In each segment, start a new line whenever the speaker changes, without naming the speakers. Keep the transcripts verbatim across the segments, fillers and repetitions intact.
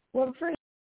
Well, first,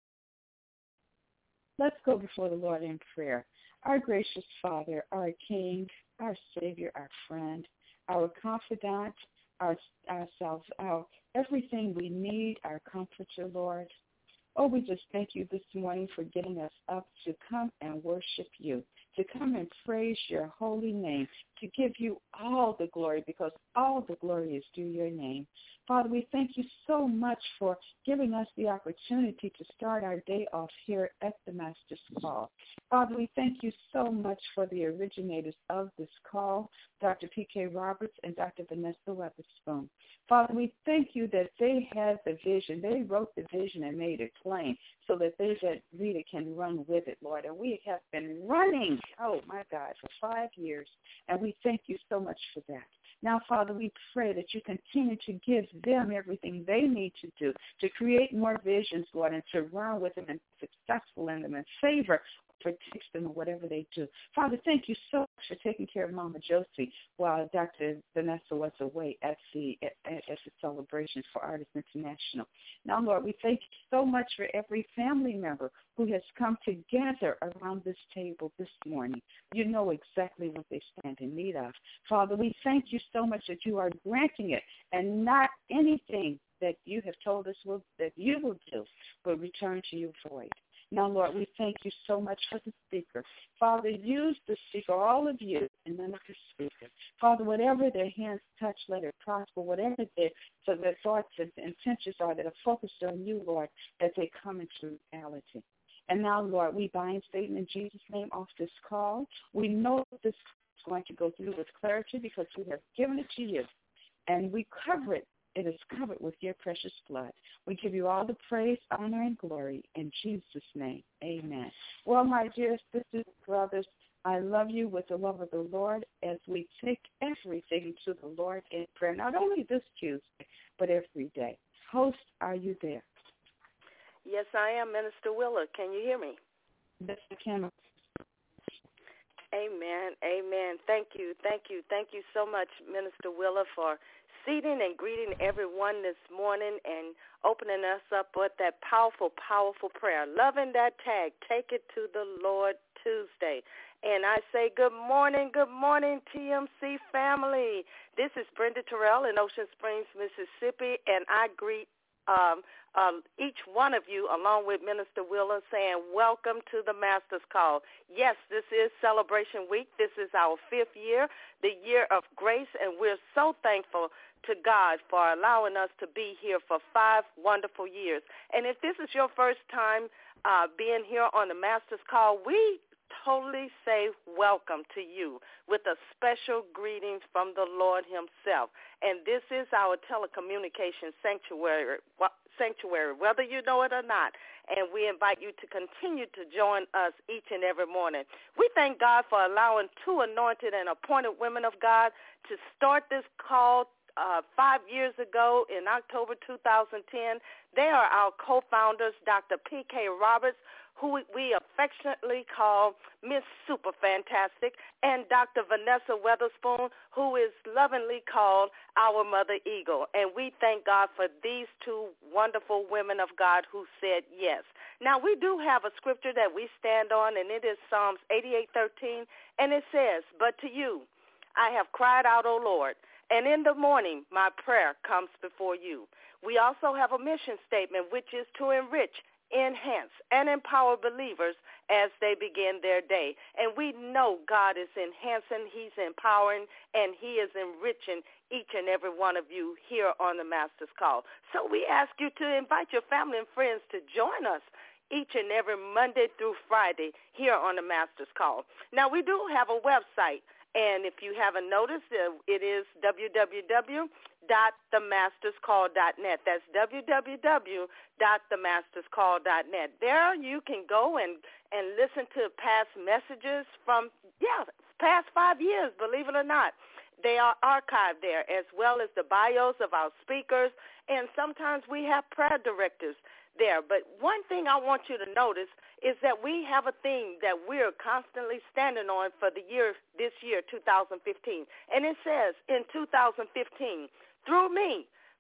let's go before the Lord in prayer. Our gracious Father, our King, our Savior, our friend, our confidant, our ourselves, our everything we need, our comforter, Lord. Oh, we just thank you this morning for getting us up to come and worship you, to come and praise your holy name, to give you all the glory, because all the glory is due your name. Father, we thank you so much for giving us the opportunity to start our day off here at the Master's Call. Father, we thank you so much for the originators of this call, Doctor P K Roberts and Doctor Vanessa Weatherspoon. Father, we thank you that they had the vision. They wrote the vision and made it plain so that they that read it can run with it, Lord. And we have been running, oh, my God, for five years, and we thank you so much for that. Now, Father, we pray that you continue to give them everything they need to do to create more visions, Lord, and to run with them and be successful in them and favor protects them or whatever they do. Father, thank you so much for taking care of Mama Josie while Doctor Vanessa was away at the at, at the celebration for Artists International. Now, Lord, we thank you so much for every family member who has come together around this table this morning. You know exactly what they stand in need of. Father, we thank you so much that you are granting it and not anything that you have told us will, that you will do will return to you void. Now, Lord, we thank you so much for the speaker. Father, use the speaker, all of you, and none of the speaker. Father, whatever their hands touch, let it prosper. Whatever their, so their thoughts and intentions are that are focused on you, Lord, that they come into reality. And now, Lord, we bind Satan in Jesus' name off this call. We know this is going to go through with clarity because we have given it to you, and we cover it. It is covered with your precious blood. We give you all the praise, honor, and glory in Jesus' name. Amen. Well, my dear sisters and brothers, I love you with the love of the Lord as we take everything to the Lord in prayer, not only this Tuesday, but every day. Host, are you there?
Yes, I am, Minister Willa. Can you hear me?
Yes, I can.
Amen. Amen. Thank you. Thank you. Thank you so much, Minister Willa, for seating and greeting everyone this morning and opening us up with that powerful, powerful prayer. Loving that tag, take it to the Lord Tuesday. And I say good morning, good morning, T M C family. This is Brenda Terrell in Ocean Springs, Mississippi, and I greet um, um, each one of you, along with Minister Willa, saying welcome to the Master's Call. Yes, this is Celebration Week. This is our fifth year, the year of grace, and we're so thankful to God for allowing us to be here for five wonderful years. And if this is your first time uh, being here on the Master's Call, we totally say welcome to you with a special greetings from the Lord himself. And this is our telecommunications sanctuary, sanctuary, whether you know it or not. And we invite you to continue to join us each and every morning. We thank God for allowing two anointed and appointed women of God to start this call Uh, five years ago in October two thousand ten. They are our co-founders, Doctor P K Roberts, who we affectionately call Miss Super Fantastic, and Doctor Vanessa Weatherspoon, who is lovingly called our Mother Eagle. And we thank God for these two wonderful women of God who said yes. Now, we do have a scripture that we stand on, and it is Psalms eighty-eight thirteen, and it says, "But to you I have cried out, O Lord, and in the morning, my prayer comes before you." We also have a mission statement, which is to enrich, enhance, and empower believers as they begin their day. And we know God is enhancing, he's empowering, and he is enriching each and every one of you here on the Master's Call. So we ask you to invite your family and friends to join us each and every Monday through Friday here on the Master's Call. Now, we do have a website. And if you haven't noticed, it is w w w dot the masters call dot net. That's w w w dot the masters call dot net. There you can go and, and listen to past messages from, yeah, past five years, believe it or not. They are archived there, as well as the bios of our speakers. And sometimes we have prayer directives there. But one thing I want you to notice is that we have a theme that we're constantly standing on for the year, this year, two thousand fifteen. And it says in two thousand fifteen, through me,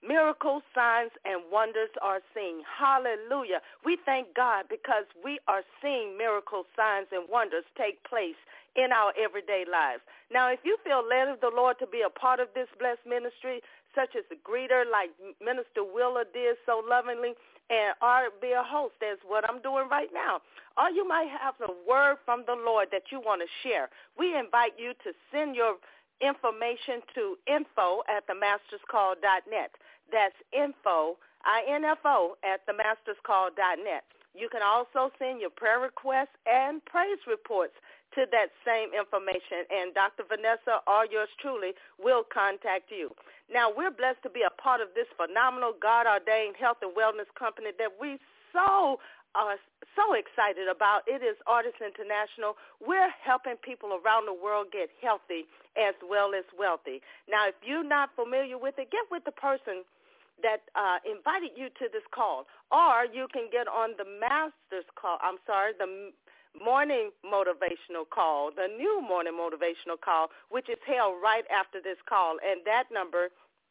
Miracles, signs, and wonders are seen. Hallelujah. We thank God because we are seeing miracles, signs, and wonders take place in our everyday lives. Now, if you feel led of the Lord to be a part of this blessed ministry, such as a greeter like Minister Willa did so lovingly, and or be a host, as what I'm doing right now, or you might have a word from the Lord that you want to share, we invite you to send your information to info at the masters call dot net. That's info, I N F O, at the masters call dot net. You can also send your prayer requests and praise reports to that same information, and Doctor Vanessa or yours truly will contact you. Now, we're blessed to be a part of this phenomenal God-ordained health and wellness company that we so are so excited about. It is Artists International. We're helping people around the world get healthy as well as wealthy. Now, if you're not familiar with it, get with the person that uh, invited you to this call, or you can get on the master's call, I'm sorry, the morning motivational call, the new morning motivational call, which is held right after this call, and that number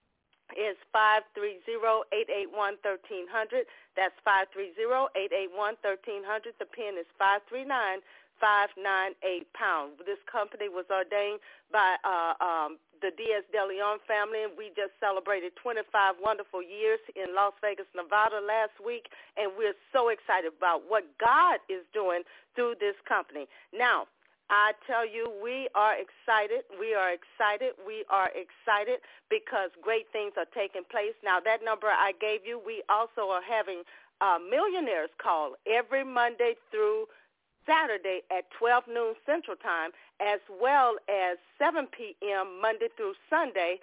is five three zero, eight eight one, one three zero zero. That's five three zero, eight eight one, one three zero zero. The PIN is five three nine, five nine eight pound. This company was ordained by uh, um, the Diaz de Leon family, and we just celebrated twenty-five wonderful years in Las Vegas, Nevada last week, and we're so excited about what God is doing through this company. Now, I tell you, we are excited. We are excited. We are excited because great things are taking place. Now, that number I gave you, we also are having uh, millionaires call every Monday through Saturday at twelve noon Central Time, as well as seven p.m. Monday through Sunday,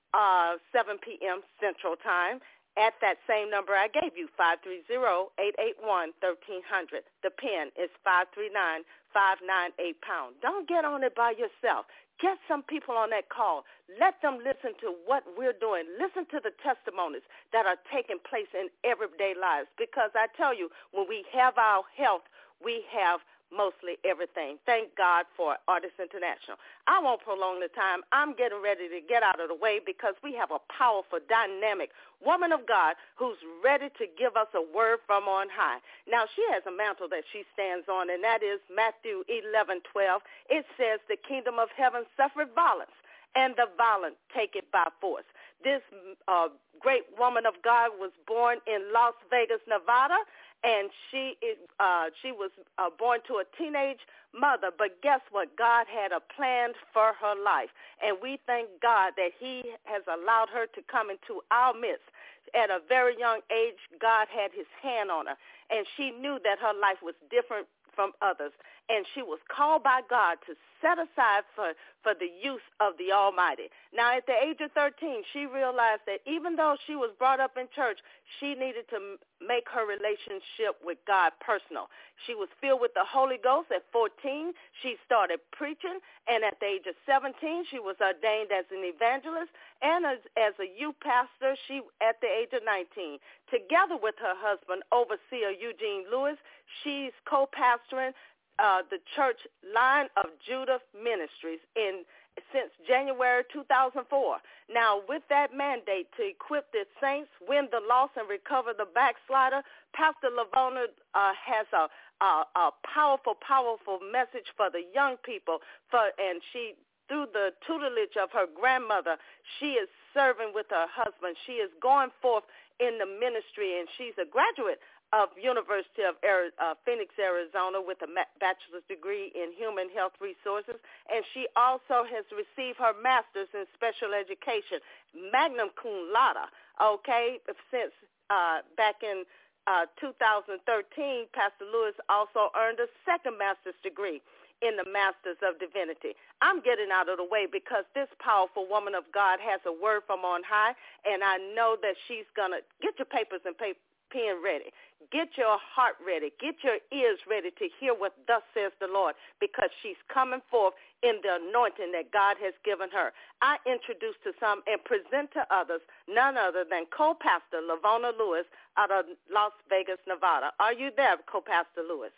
uh, seven p.m. Central Time, at that same number I gave you, five three zero, eight eight one, one three zero zero. The PIN is five three nine, five nine eight pound. Don't get on it by yourself. Get some people on that call. Let them listen to what we're doing. Listen to the testimonies that are taking place in everyday lives, because I tell you, when we have our health, we have mostly everything. Thank God for Artists International. I won't prolong the time. I'm getting ready to get out of the way because we have a powerful, dynamic woman of God who's ready to give us a word from on high. Now, she has a mantle that she stands on, and that is Matthew eleven twelve. It says, the kingdom of heaven suffered violence, and the violent take it by force. This uh, great woman of God was born in Las Vegas, Nevada, and she uh, she was uh, born to a teenage mother. But guess what? God had a plan for her life, and we thank God that he has allowed her to come into our midst. At a very young age, God had his hand on her, and she knew that her life was different from others, and she was called by God to set aside for, for the use of the Almighty. Now, at the age of thirteen, she realized that even though she was brought up in church, she needed to make her relationship with God personal. She was filled with the Holy Ghost at fourteen. She started preaching, and at the age of seventeen, she was ordained as an evangelist, and as, as a youth pastor, she at the age of nineteen. Together with her husband, overseer Eugene Lewis, she's co-pastoring Uh, the church Line of Judah Ministries in since January two thousand four. Now, with that mandate to equip the saints, win the lost, and recover the backslider, Pastor Lavona uh, has a, a, a powerful, powerful message for the young people. For and she, through the tutelage of her grandmother, she is serving with her husband. She is going forth in the ministry, and she's a graduate of University of Ari- uh, Phoenix, Arizona, with a ma- bachelor's degree in human health resources, and she also has received her master's in special education, magna cum laude, okay, since uh, back in uh, two thousand thirteen, Pastor Lewis also earned a second master's degree in the Masters of Divinity. I'm getting out of the way because this powerful woman of God has a word from on high, and I know that she's going to get your papers and paper, pen ready. Get your heart ready. Get your ears ready to hear what thus says the Lord, because she's coming forth in the anointing that God has given her. I introduce to some and present to others none other than co-pastor Lavona Lewis out of Las Vegas, Nevada. Are you there, co-pastor Lewis?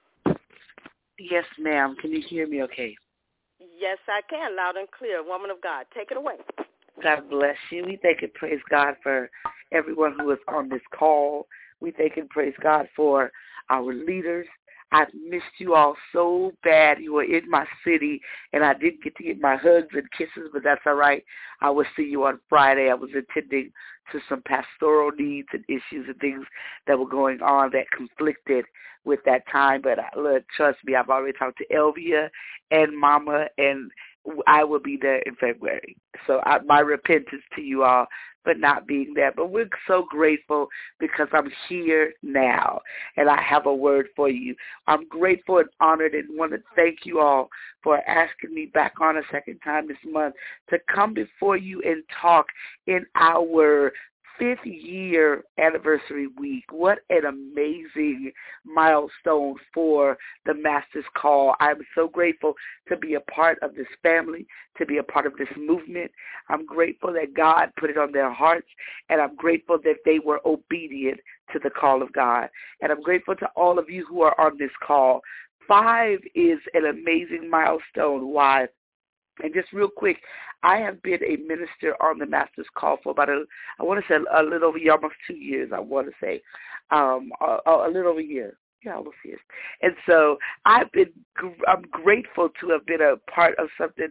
Yes, ma'am. Can you hear me okay?
Yes, I can, loud and clear. Woman of God, take it away.
God bless you. We thank and praise God for everyone who is on this call. We thank and praise God for our leaders. I've missed you all so bad. You were in my city, and I didn't get to get my hugs and kisses, but that's all right. I will see you on Friday. I was attending to some pastoral needs and issues and things that were going on that conflicted with that time. But look, trust me, I've already talked to Elvia and Mama, and I will be there in February. So I, my repentance to you all for not being there. But we're so grateful because I'm here now, and I have a word for you. I'm grateful and honored and want to thank you all for asking me back on a second time this month to come before you and talk in our fifth year anniversary week. What an amazing milestone for the Master's Call. I'm so grateful to be a part of this family, to be a part of this movement. I'm grateful that God put it on their hearts, and I'm grateful that they were obedient to the call of God. And I'm grateful to all of you who are on this call. Five is an amazing milestone. Why? And just real quick, I have been a minister on the Master's Call for about, a, I want to say a little over a year, almost two years, I want to say, um, a, a little over a year. Yeah, almost years. And so I've been, I'm grateful to have been a part of something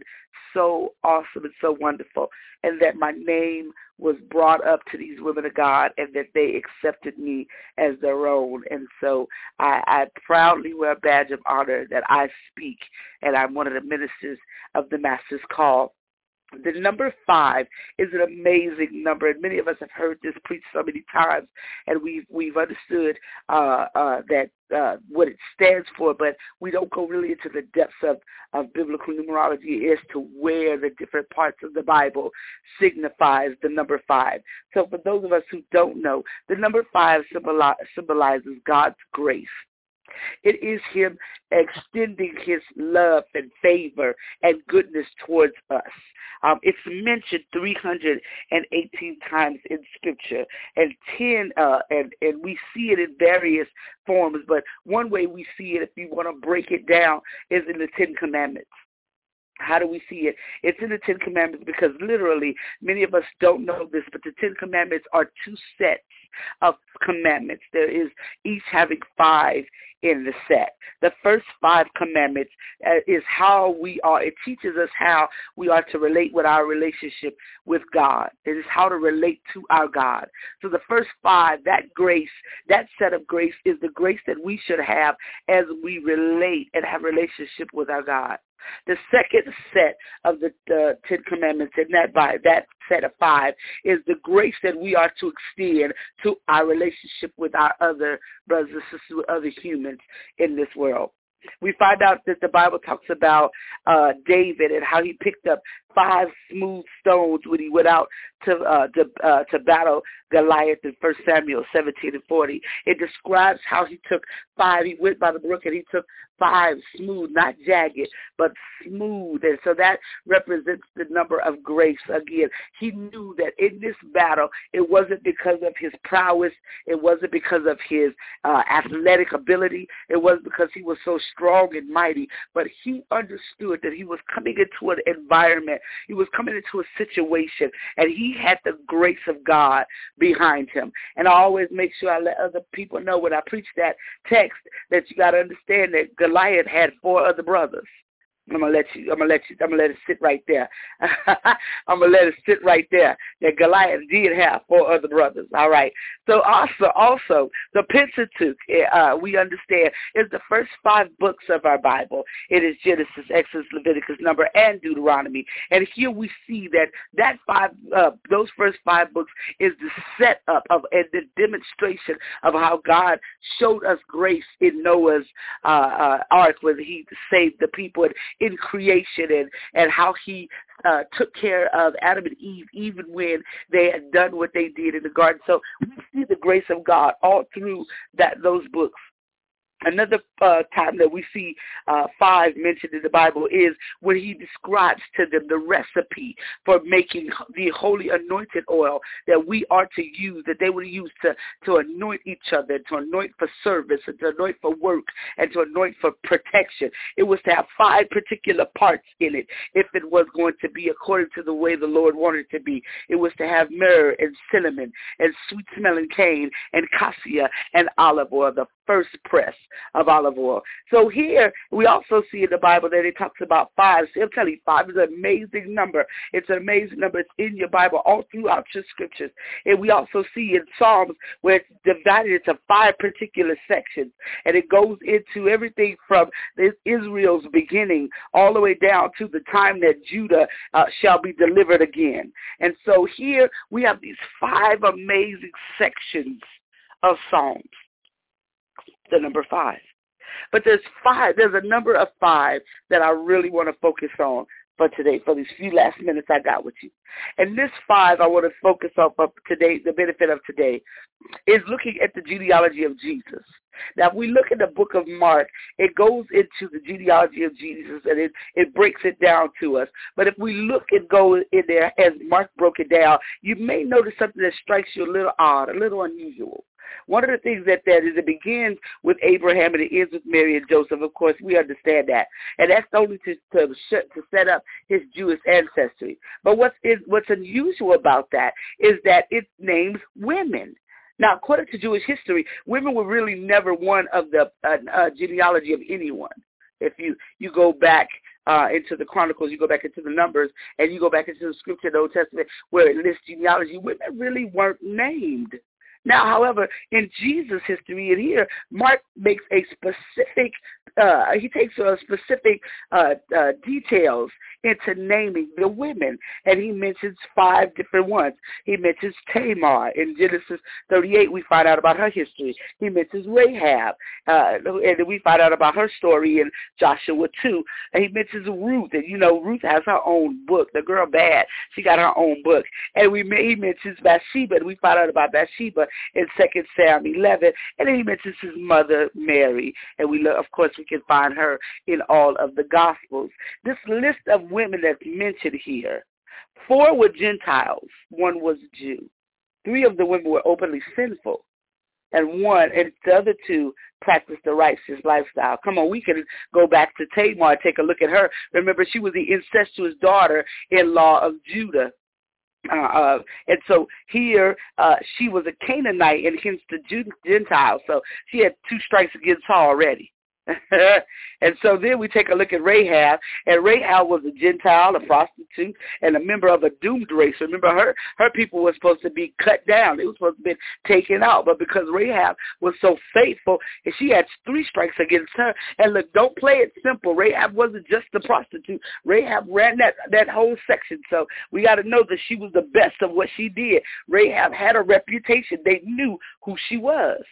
so awesome and so wonderful, and that my name was brought up to these women of God and that they accepted me as their own. And so I, I proudly wear a badge of honor that I speak, and I'm one of the ministers of the Master's Call. The number five is an amazing number, and many of us have heard this preached so many times, and we've we've understood uh, uh, that uh, what it stands for, but we don't go really into the depths of, of biblical numerology as to where the different parts of the Bible signifies the number five. So for those of us who don't know, the number five symboli- symbolizes God's grace. It is him extending his love and favor and goodness towards us. Um, it's mentioned three hundred eighteen times in Scripture, and ten, uh, and and we see it in various forms. But one way we see it, if you want to break it down, is in the Ten Commandments. How do we see it? It's in the Ten Commandments because literally many of us don't know this, but the Ten Commandments are two sets of commandments. There is each having five in the set. The first five commandments uh, is how we are. It teaches us how we are to relate with our relationship with God. It is how to relate to our God. So the first five, that grace, that set of grace is the grace that we should have as we relate and have relationship with our God. The second set of the uh, Ten Commandments, and that by that set of five, is the grace that we are to extend to our relationship with our other brothers and sisters, with other humans in this world. We find out that the Bible talks about uh, David and how he picked up five smooth stones when he went out to uh, to, uh, to battle Goliath in First Samuel seventeen and forty. It describes how he took five. He went by the brook and he took five smooth, not jagged, but smooth. And so that represents the number of grace. Again, he knew that in this battle, it wasn't because of his prowess. It wasn't because of his uh, athletic ability. It wasn't because he was so strong and mighty, but he understood that he was coming into an environment. He was coming into a situation, and he had the grace of God behind him. And I always make sure I let other people know when I preach that text that you got to understand that Goliath had four other brothers. I'm gonna let you. I'm gonna let you. I'm gonna let it sit right there. I'm gonna let it sit right there. That Goliath did have four other brothers. All right. So also, also the Pentateuch, uh, we understand, is the first five books of our Bible. It is Genesis, Exodus, Leviticus, Number, and Deuteronomy. And here we see that that five, uh, those first five books, is the setup of and the demonstration of how God showed us grace in Noah's uh, uh, ark when He saved the people. And, in creation and, and how he uh, took care of Adam and Eve even when they had done what they did in the garden. So we see the grace of God all through that those books. Another uh, time that we see uh, five mentioned in the Bible is when he describes to them the recipe for making the holy anointed oil that we are to use, that they would use to, to anoint each other, to anoint for service, and to anoint for work, and to anoint for protection. It was to have five particular parts in it if it was going to be according to the way the Lord wanted it to be. It was to have myrrh and cinnamon and sweet-smelling cane and cassia and olive oil, the first press of olive oil. So here we also see in the Bible that it talks about five. So I'm telling you, five is an amazing number. It's an amazing number. It's in your Bible all throughout your scriptures. And we also see in Psalms where it's divided into five particular sections. And it goes into everything from Israel's beginning all the way down to the time that Judah uh, shall be delivered again. And so here we have these five amazing sections of Psalms. The number five. But there's five, there's a number of five that I really want to focus on for today, for these few last minutes I got with you. And this five I want to focus on for today, the benefit of today, is looking at the genealogy of Jesus. Now, if we look at the book of Mark, it goes into the genealogy of Jesus, and it, it breaks it down to us. But if we look and go in there as Mark broke it down, you may notice something that strikes you a little odd, a little unusual. One of the things that that is it begins with Abraham and it ends with Mary and Joseph. Of course, we understand that. And that's only to to, to set up his Jewish ancestry. But what's, is, what's unusual about that is that it names women. Now, according to Jewish history, women were really never one of the uh, uh, genealogy of anyone. If you, you go back uh, into the Chronicles, you go back into the Numbers, and you go back into the Scripture, the Old Testament, where it lists genealogy, women really weren't named. Now, however, in Jesus' history, and here, Mark makes a specific, uh, he takes a specific uh, uh, details into naming the women, and he mentions five different ones. He mentions Tamar. In Genesis thirty-eight, we find out about her history. He mentions Rahab, uh, and we find out about her story in Joshua two. And he mentions Ruth, and you know, Ruth has her own book. The girl bad, she got her own book. And we he mentions Bathsheba, and we find out about Bathsheba in Second Samuel eleven, and then he mentions his mother, Mary, and we, of course, we can find her in all of the Gospels. This list of women that's mentioned here, four were Gentiles, one was Jew. Three of the women were openly sinful, and one, and the other two practiced the righteous lifestyle. Come on, we can go back to Tamar and take a look at her. Remember, she was the incestuous daughter-in-law of Judah. Uh, uh, and so here uh, she was a Canaanite and hence the Gentile. So she had two strikes against her already. And so then we take a look at Rahab, and Rahab was a Gentile, a prostitute, and a member of a doomed race. Remember, her her people were supposed to be cut down. They were supposed to be taken out. But because Rahab was so faithful, and she had three strikes against her. And look, don't play it simple. Rahab wasn't just a prostitute. Rahab ran that, that whole section. So we got to know that she was the best of what she did. Rahab had a reputation. They knew who she was.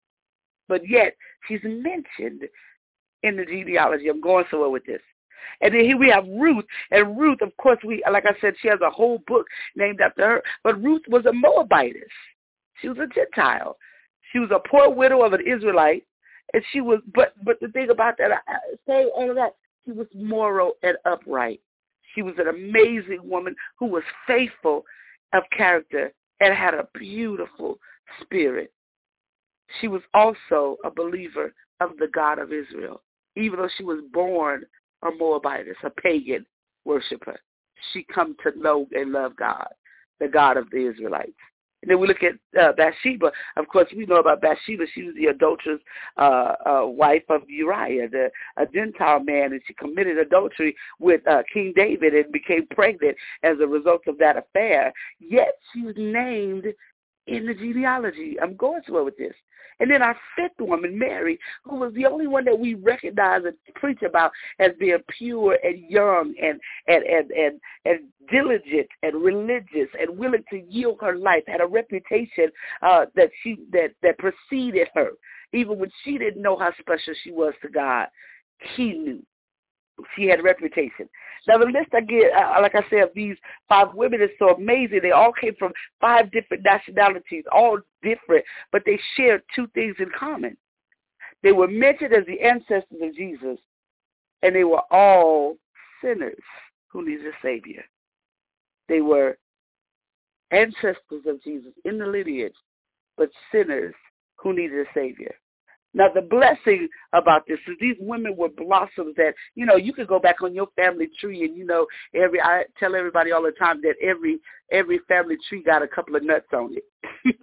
But yet, she's mentioned in the genealogy. I'm going somewhere with this. And then here we have Ruth. And Ruth, of course, we like I said, she has a whole book named after her. But Ruth was a Moabitess. She was a Gentile. She was a poor widow of an Israelite. And she was, but but the thing about that, I say all of that, she was moral and upright. She was an amazing woman who was faithful of character and had a beautiful spirit. She was also a believer of the God of Israel. Even though she was born a Moabitess, a pagan worshiper, she come to know and love God, the God of the Israelites. And then we look at uh, Bathsheba. Of course, we know about Bathsheba. She was the adulterous uh, uh, wife of Uriah, the, a Gentile man, and she committed adultery with uh, King David and became pregnant as a result of that affair. Yet she's named in the genealogy. I'm going somewhere with this. And then our fifth woman, Mary, who was the only one that we recognize and preach about as being pure and young and and, and, and, and diligent and religious and willing to yield her life, had a reputation uh, that she that, that preceded her. Even when she didn't know how special she was to God, he knew. She had a reputation. Now, the list I get, uh, like I said, of these five women is so amazing. They all came from five different nationalities, all different, but they shared two things in common. They were mentioned as the ancestors of Jesus, and they were all sinners who needed a Savior. They were ancestors of Jesus in the lineage, but sinners who needed a Savior. Now, the blessing about this is these women were blossoms that, you know, you could go back on your family tree and, you know, every I tell everybody all the time that every every family tree got a couple of nuts on it.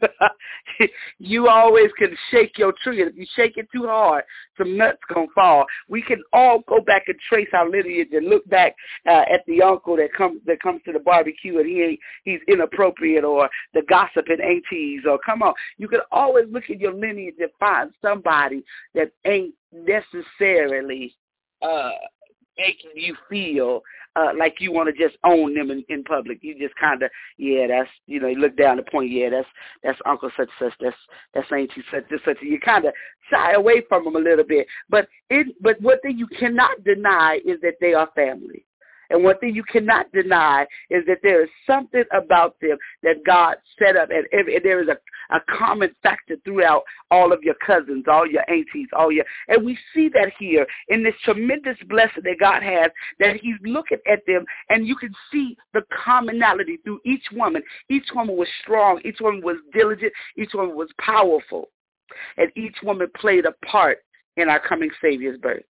You always can shake your tree, and if you shake it too hard, some nuts going to fall. We can all go back and trace our lineage and look back uh, at the uncle that comes that comes to the barbecue and he ain't, he's inappropriate, or the gossiping aunties, or come on. You can always look at your lineage and find somebody that ain't necessarily uh, making you feel uh, like you want to just own them in, in public. You just kind of, yeah, that's, you know, you look down the point, yeah, that's that's Uncle such and such, that's that's Auntie such and such. You kind of shy away from them a little bit. But it, but one thing you cannot deny is that they are family. And one thing you cannot deny is that there is something about them that God set up, and, every, and there is a, a common factor throughout all of your cousins, all your aunties, all your, and we see that here in this tremendous blessing that God has, that he's looking at them, and you can see the commonality through each woman. Each woman was strong, each woman was diligent, each woman was powerful, and each woman played a part in our coming Savior's birth.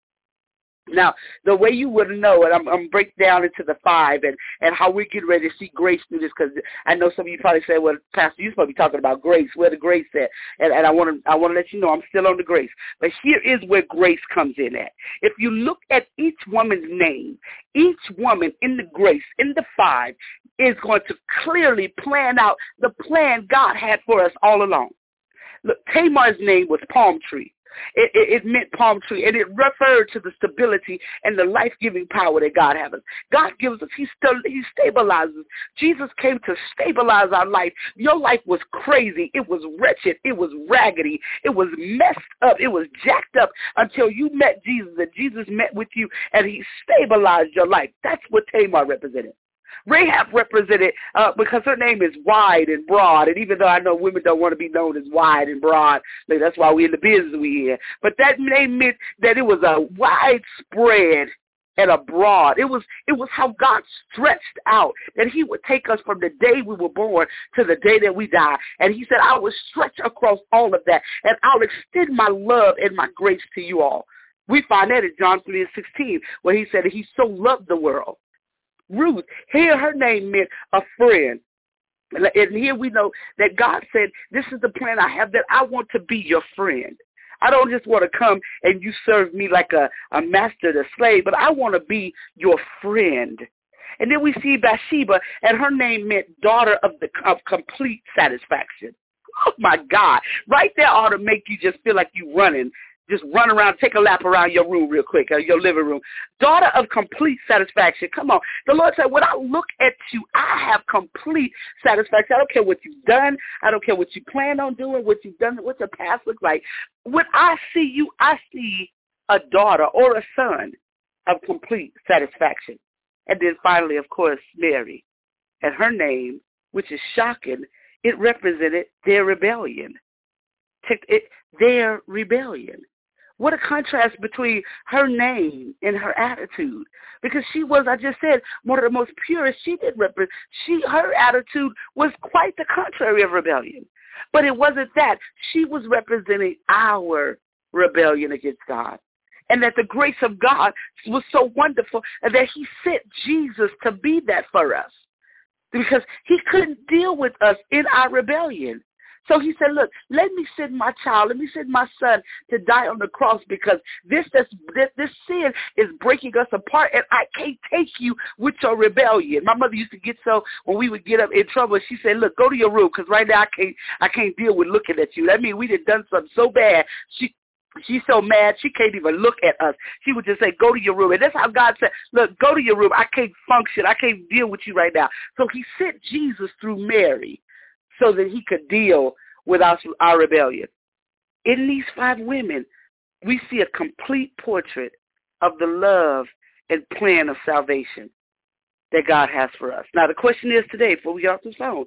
Now, the way you would know it, I'm, I'm going to break down into the five and, and how we get ready to see grace through this, because I know some of you probably say, well, Pastor, you're supposed to be talking about grace. Where the grace at? And, and I want to I want to let you know I'm still on the grace. But here is where grace comes in at. If you look at each woman's name, each woman in the grace, in the five, is going to clearly plan out the plan God had for us all along. Look, Tamar's name was palm tree. It, it, it meant palm tree, and it referred to the stability and the life-giving power that God has. God gives us, he, st- he stabilizes. Jesus came to stabilize our life. Your life was crazy. It was wretched. It was raggedy. It was messed up. It was jacked up until you met Jesus, and Jesus met with you, and he stabilized your life. That's what Tamar represented. Rahab represented, uh, because her name is wide and broad, and even though I know women don't want to be known as wide and broad, like that's why we're in the business we in, but that name meant that it was a widespread and a broad. It was it was how God stretched out, that he would take us from the day we were born to the day that we die. And he said, I will stretch across all of that, and I'll extend my love and my grace to you all. We find that in John three and sixteen, where he said that he so loved the world. Ruth, here her name meant a friend. And here we know that God said, this is the plan I have, that I want to be your friend. I don't just want to come and you serve me like a, a master to slave, but I want to be your friend. And then we see Bathsheba, and her name meant daughter of the of complete satisfaction. Oh, my God. Right there ought to make you just feel like you're running. Just run around, take a lap around your room real quick, or your living room. Daughter of complete satisfaction. Come on. The Lord said, when I look at you, I have complete satisfaction. I don't care what you've done. I don't care what you plan on doing, what you've done, what your past looks like. When I see you, I see a daughter or a son of complete satisfaction. And then finally, of course, Mary. And her name, which is shocking, it represented their rebellion. It, their rebellion. What a contrast between her name and her attitude. Because she was, I just said, one of the most purest. She did represent, she, her attitude was quite the contrary of rebellion. But it wasn't that. She was representing our rebellion against God. And that the grace of God was so wonderful that he sent Jesus to be that for us. Because he couldn't deal with us in our rebellion. So he said, look, let me send my child, let me send my son to die on the cross, because this this, this this sin is breaking us apart, and I can't take you with your rebellion. My mother used to get so, when we would get up in trouble, she said, look, go to your room, because right now I can't I can't deal with looking at you. That means we done done something so bad. She She's so mad she can't even look at us. She would just say, go to your room. And that's how God said, look, go to your room. I can't function. I can't deal with you right now. So he sent Jesus through Mary so that he could deal with our, our rebellion. In these five women, we see a complete portrait of the love and plan of salvation that God has for us. Now, the question is today, before we get off the phone,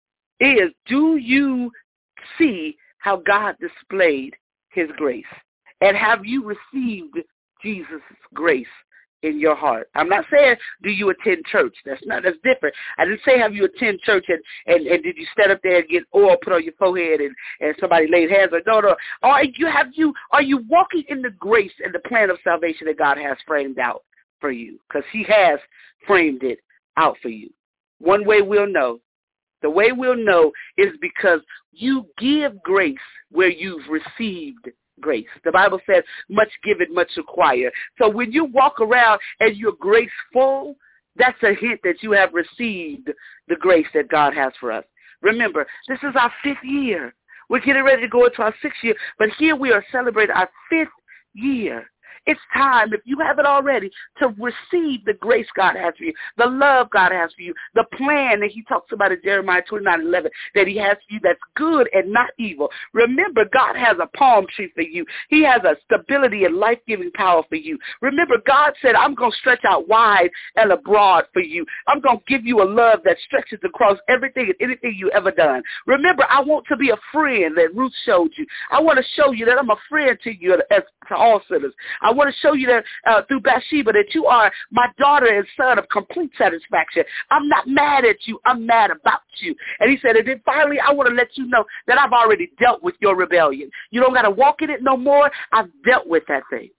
is do you see how God displayed his grace? And have you received Jesus' grace in your heart? I'm not saying do you attend church. That's not that's different. I didn't say have you attend church and, and, and did you stand up there and get oil put on your forehead and, and somebody laid hands on. No, no. Are you have you are you walking in the grace and the plan of salvation that God has framed out for you? Because he has framed it out for you. One way we'll know. The way we'll know is because you give grace where you've received grace. The Bible says, much given, much required. So when you walk around and you're graceful, that's a hint that you have received the grace that God has for us. Remember, this is our fifth year. We're getting ready to go into our sixth year, but here we are celebrating our fifth year. It's time, if you haven't already, to receive the grace God has for you, the love God has for you, the plan that he talks about in Jeremiah twenty-nine eleven that he has for you that's good and not evil. Remember, God has a palm tree for you. He has a stability and life-giving power for you. Remember, God said, I'm going to stretch out wide and abroad for you. I'm going to give you a love that stretches across everything and anything you've ever done. Remember, I want to be a friend that Ruth showed you. I want to show you that I'm a friend to you as to all sinners. I want to show you that uh, through Bathsheba that you are my daughter and son of complete satisfaction. I'm not mad at you. I'm mad about you. And he said, and then finally, I want to let you know that I've already dealt with your rebellion. You don't got to walk in it no more. I've dealt with that thing.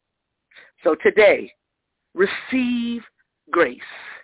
So today, receive grace.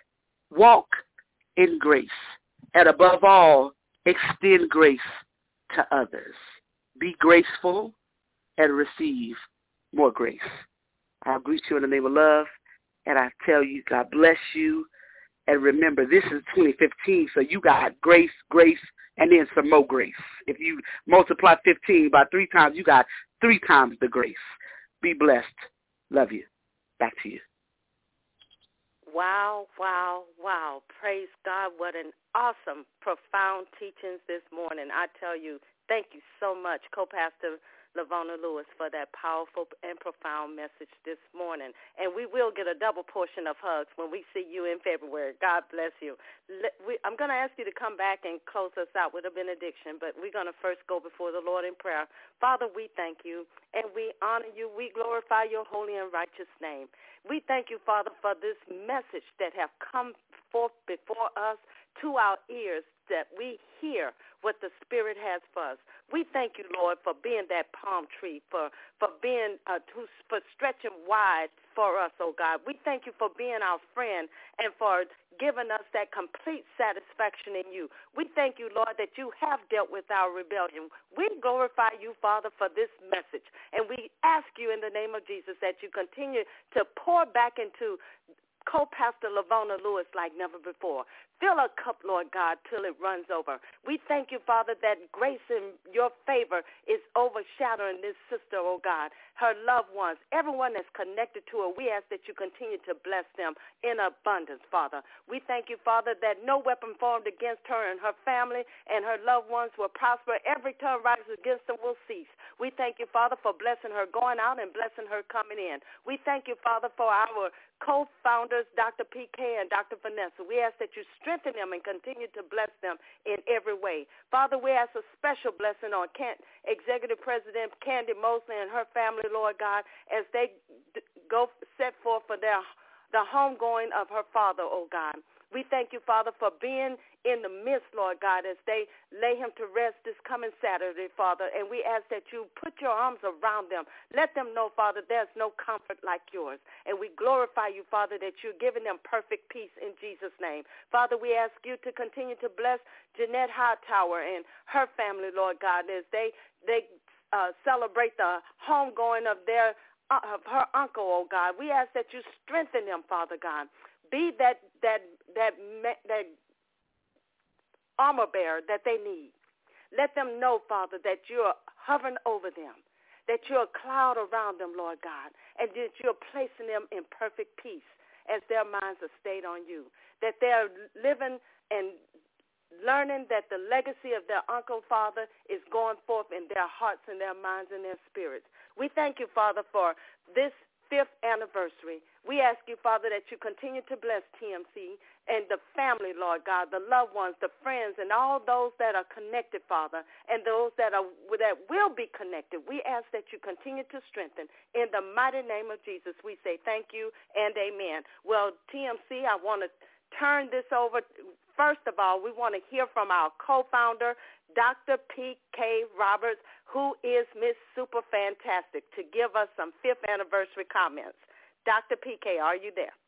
Walk in grace. And above all, extend grace to others. Be graceful and receive more grace. I greet you in the name of love, and I tell you, God bless you. And remember, this is twenty fifteen, so you got grace, grace, and then some more grace. If you multiply fifteen by three times, you got three times the grace. Be blessed. Love you. Back to you.
Wow, wow, wow. Praise God. What an awesome, profound teachings this morning. I tell you, thank you so much, Co-Pastor Lavona Lewis, for that powerful and profound message this morning. And we will get a double portion of hugs when we see you in February. God bless you. We, I'm going to ask you to come back and close us out with a benediction, but we're going to first go before the Lord in prayer. Father, we thank you, and we honor you. We glorify your holy and righteous name. We thank you, Father, for this message that have come forth before us to our ears, that we hear what the Spirit has for us. We thank you, Lord, for being that palm tree, for for being uh, to, for stretching wide for us, oh God. We thank you for being our friend and for giving us that complete satisfaction in you. We thank you, Lord, that you have dealt with our rebellion. We glorify you, Father, for this message, and we ask you in the name of Jesus that you continue to pour back into Co-Pastor Lavona Lewis like never before. Fill a cup, Lord God, till it runs over. We thank you, Father, that grace and your favor is overshadowing this sister, oh God, her loved ones, everyone that's connected to her. We ask that you continue to bless them in abundance, Father. We thank you, Father, that no weapon formed against her and her family and her loved ones will prosper. Every tongue rises against them will cease. We thank you, Father, for blessing her going out and blessing her coming in. We thank you, Father, for our co-founders, Doctor P K and Doctor Vanessa. We ask that you strengthen them and continue to bless them in every way. Father, we ask a special blessing on Kent, Executive President Candy Mosley and her family, Lord God, as they d- go set forth for their the homegoing of her father, oh God. We thank you, Father, for being in the midst, Lord God, as they lay him to rest this coming Saturday, Father. And we ask that you put your arms around them. Let them know, Father, there's no comfort like yours. And we glorify you, Father, that you're giving them perfect peace in Jesus' name. Father, we ask you to continue to bless Jeanette Hightower and her family, Lord God, as they, they uh, celebrate the homegoing of their uh, of her uncle, oh God. We ask that you strengthen them, Father God. Be that that that that armor bearer that they need. Let them know, Father, that you're hovering over them, that you're a cloud around them, Lord God, and that you're placing them in perfect peace as their minds are stayed on you, that they're living and learning that the legacy of their uncle, Father, is going forth in their hearts and their minds and their spirits. We thank you, Father, for this fifth anniversary. We ask you, Father, that you continue to bless T M C and the family, Lord God, the loved ones, the friends, and all those that are connected, Father, and those that are that will be connected. We ask that you continue to strengthen. In the mighty name of Jesus, we say thank you and amen. Well, T M C, I want to turn this over. First of all, we want to hear from our co-founder, Doctor P K Roberts, who is Miss Super Fantastic, to give us some fifth anniversary comments. Doctor P K, are you there?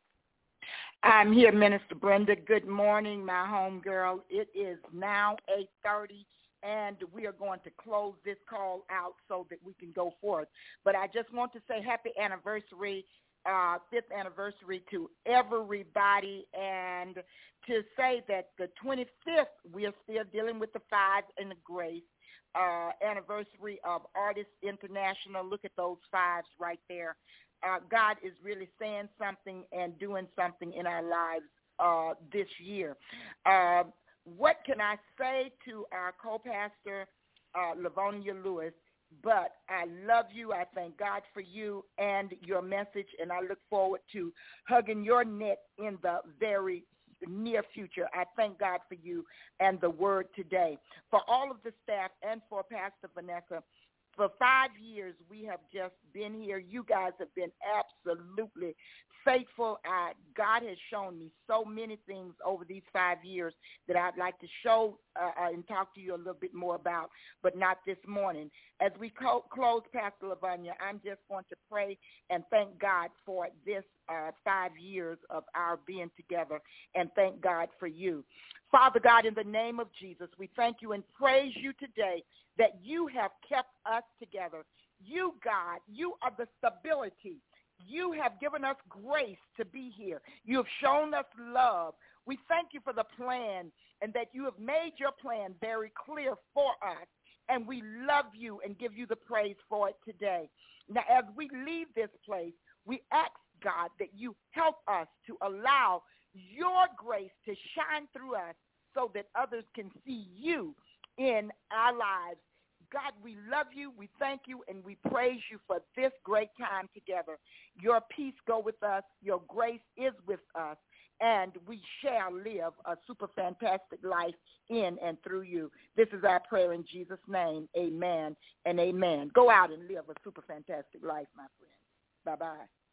I'm here, Minister Brenda. Good morning, my home girl. It is now eight thirty, and we are going to close this call out so that we can go forth. But I just want to say happy anniversary, uh, fifth anniversary to everybody, and to say that the twenty-fifth, we are still dealing with the five and the grace. Uh, anniversary of Artists International. Look at those fives right there. Uh, God is really saying something and doing something in our lives uh, this year. Uh, what can I say to our co-pastor, uh, Livonia Lewis? But I love you. I thank God for you and your message, and I look forward to hugging your neck in the very near future. I thank God for you and the word today. For all of the staff and for Pastor Vanessa, for five years we have just been here. You guys have been absolutely faithful. I, God has shown me so many things over these five years that I'd like to show uh, and talk to you a little bit more about, but not this morning. As we co- close, Pastor Livonia, I'm just going to pray and thank God for this uh, five years of our being together, and thank God for you. Father God, in the name of Jesus, we thank you and praise you today that you have kept us together. You, God, you are the stability. You have given us grace to be here. You have shown us love. We thank you for the plan and that you have made your plan very clear for us. And we love you and give you the praise for it today. Now, as we leave this place, we ask, God, that you help us to allow your grace to shine through us so that others can see you in our lives. God, we love you, we thank you, and we praise you for this great time together. Your peace go with us, your grace is with us, and we shall live a super fantastic life in and through you. This is our prayer in Jesus' name. Amen and amen. Go out and live a super fantastic life, my friend. Bye-bye.